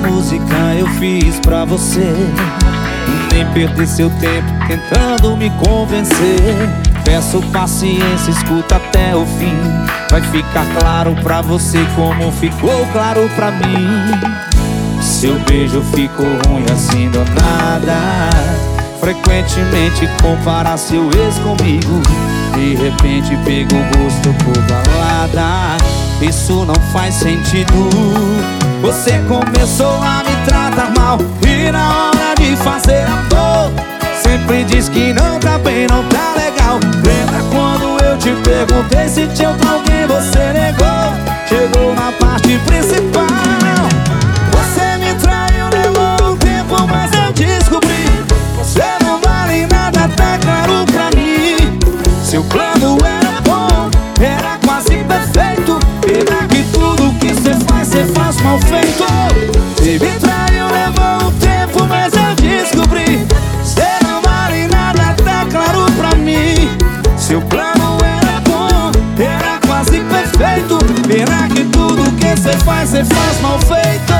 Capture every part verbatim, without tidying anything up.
música eu fiz pra você. Nem perder seu tempo tentando me convencer. Peço paciência, escuta até o fim. Vai ficar claro pra você como ficou claro pra mim. Seu beijo ficou ruim assim do nada. Frequentemente compara seu ex comigo. De repente pegou gosto por balada. Isso não faz sentido. Você começou a me tratar mal e na hora de fazer amor sempre diz que não tá bem, não tá legal. Lembra quando eu te perguntei se tinha alguém, você negou. Chegou na parte principal. Você me traiu, levou um tempo, mas eu descobri. Você não vale nada, tá claro pra mim. Seu plano era bom, era quase perfeito. Pena que tudo que cê faz, cê faz mal feito. Você me traiu, levou um tempo, mas eu descobri. Cê não vale nada, tá claro pra mim. Seu plano era bom, era quase perfeito. Pena que tudo que cê faz, cê faz mal feito.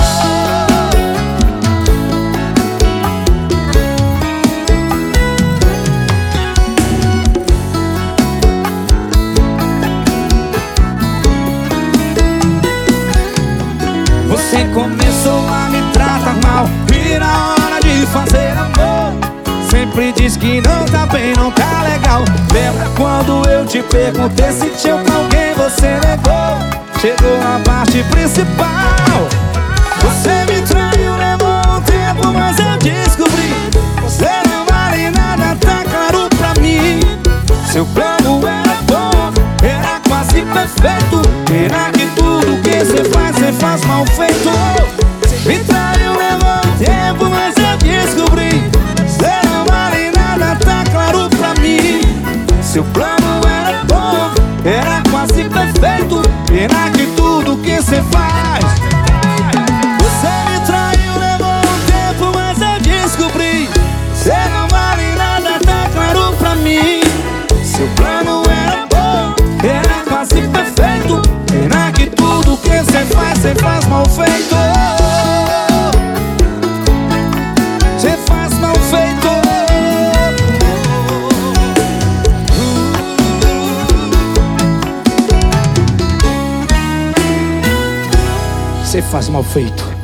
Você começou a me tratar mal e na hora de fazer amor sempre diz que não tá bem, não tá legal. Lembra quando eu te perguntei se tinha alguém, você negou. Chegou na parte principal. Você me traiu, levou um tempo, mas eu descobri. Você não vale nada, tá claro pra mim. Seu plano era bom, era quase perfeito. Pena que tudo que cê faz, cê faz mal feito. Me traiu, levou um tempo, mas eu descobri. Cê não vale nada, tá claro pra mim. Seu plano era bom, era quase perfeito. Pena que tudo que cê faz. Você me traiu, levou um tempo, mas eu descobri. Cê não vale nada, tá claro pra mim. Seu plano era bom, era quase perfeito. Pena que tudo que cê faz, cê faz mal feito. Cê faz mal feito. Cê faz mal feito.